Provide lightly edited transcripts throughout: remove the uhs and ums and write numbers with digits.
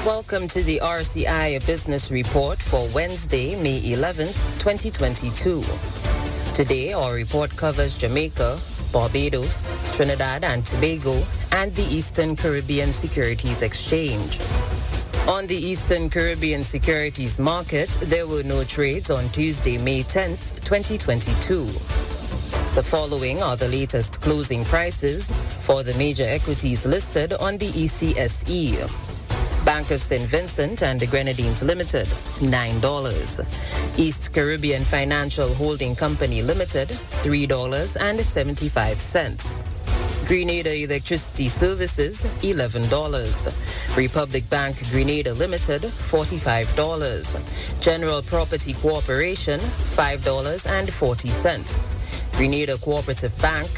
Welcome to the RCI Business Report for Wednesday, May 11th, 2022. Today, our report covers Jamaica, Barbados, Trinidad and Tobago, and the Eastern Caribbean Securities Exchange. On the Eastern Caribbean Securities Market, there were no trades on Tuesday, May 10th, 2022. The following are the latest closing prices for the major equities listed on the ECSE. Bank of St. Vincent and the Grenadines Limited, $9. East Caribbean Financial Holding Company Limited, $3.75. Grenada Electricity Services, $11. Republic Bank Grenada Limited, $45. General Property Corporation, $5.40. Grenada Cooperative Bank,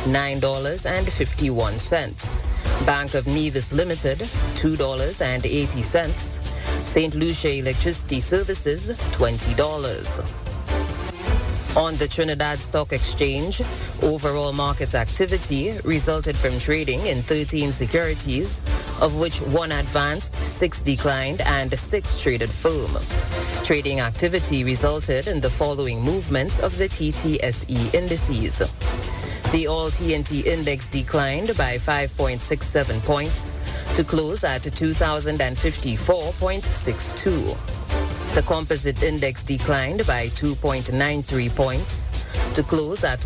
$9.51. Bank of Nevis Limited, $2.80. St. Lucia Electricity Services, $20. On the Trinidad Stock Exchange, overall market activity resulted from trading in 13 securities, of which 1 advanced, 6 declined, and 6 traded firm. Trading activity resulted in the following movements of the TTSE indices. The All TNT Index declined by 5.67 points to close at 2,054.62. The Composite Index declined by 2.93 points to close at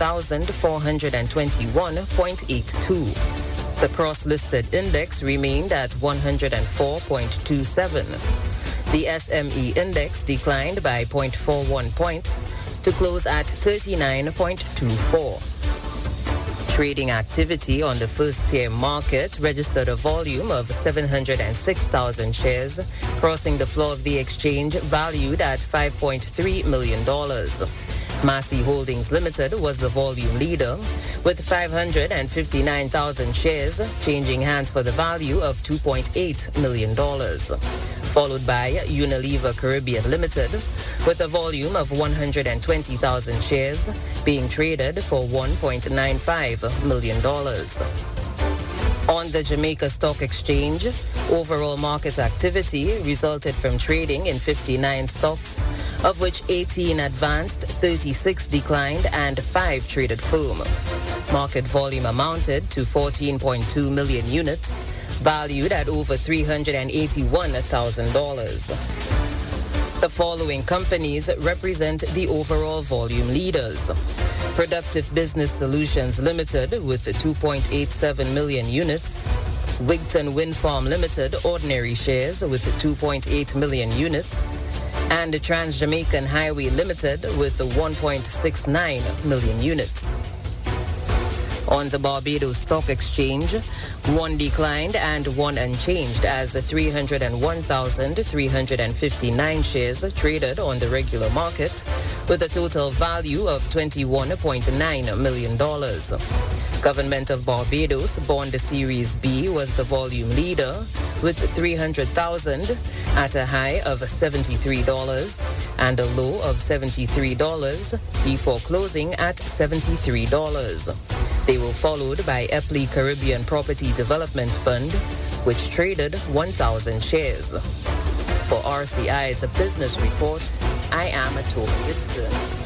1,421.82. The Cross-Listed Index remained at 104.27. The SME Index declined by 0.41 points to close at 39.24. Trading activity on the first-tier market registered a volume of 706,000 shares, crossing the floor of the exchange valued at $5.3 million. Massey Holdings Limited was the volume leader, with 559,000 shares changing hands for the value of $2.8 million. Followed by Unilever Caribbean Limited, with a volume of 120,000 shares being traded for $1.95 million. On the Jamaica Stock Exchange, overall market activity resulted from trading in 59 stocks, of which 18 advanced, 36 declined, and 5 traded firm. Market volume amounted to 14.2 million units, valued at over $381,000. The following companies represent the overall volume leaders. Productive Business Solutions Limited with 2.87 million units. Wigton Wind Farm Limited ordinary shares with 2.8 million units. And the Trans-Jamaican Highway Limited with 1.69 million units. On the Barbados Stock Exchange, 1 declined and 1 unchanged as 301,359 shares traded on the regular market with a total value of $21.9 million. Government of Barbados Bond Series B was the volume leader with 300,000 at a high of $73 and a low of $73 before closing at $73. They were followed by Epley Caribbean Property Development Fund, which traded 1,000 shares. For RCI's Business Report, I am Toby Gibson.